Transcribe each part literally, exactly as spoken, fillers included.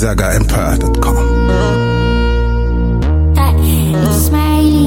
zaga empire dot com. Smiley.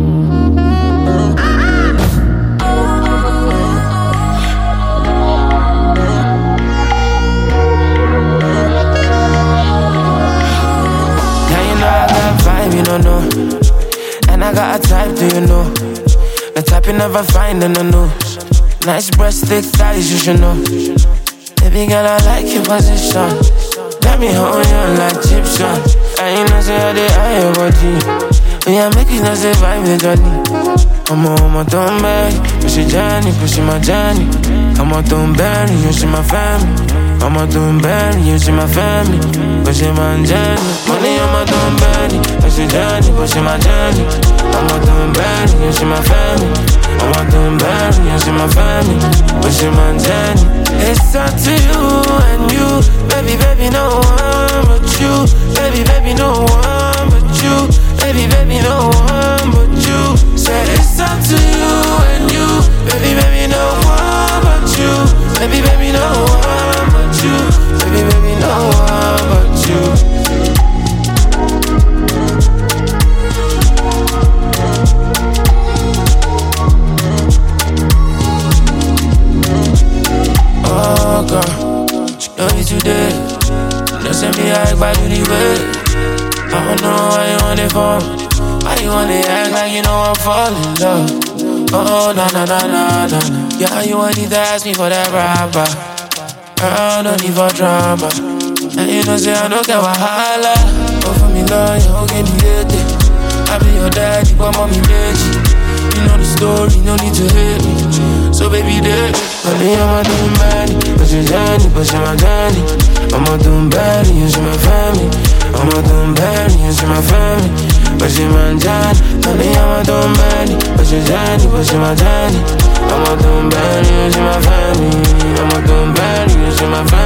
You don't know, and I got a type, do you know? The type you never find in the news. Nice breast, thick thighs, you should know. Baby girl, I like your position. Let me hold you like Egyptian. I ain't know say how they eye your body. When you make it, not say vibe the jolly. I'm on my don't bury, push your journey, push my journey. I'm on don't bury, you see my family. I'm a don't bury, you see my family. Push my journey, money on my don't bury. Push your journey, push my journey. I'm a don't bury, you see my family. I'm a don't bury, you see my family. Push my journey. It's up to you and you, baby, baby, no one but you. Baby, baby, no one but you. Baby, baby, no one but you. Said it's up to you and you, baby, baby, no one but you. Baby, baby, no one but you. Baby, baby, no one but you. Oh God, she know you today. Don't send me out by the way. I don't know why you want it for. Why you wanna act like you know I'm falling in love? Oh, na na na na na. Yeah, you want to ask me for that rapper. Girl, no need for drama. And you know say I don't care wahala. Oh, for me love, you don't get me later. I be your daddy, but mommy bitch. You know the story, no need to hate me. So baby, there. Honey, I'm a doing bad. Push your journey, push my journey. I'm a doing bad, you see my family. I'm a doing bad, you see my family. Push my journey. Honey, I'm a doing bad. Push your journey, push my journey. I'm a doing bad, you see my family. I'm a doing bad, you see my family.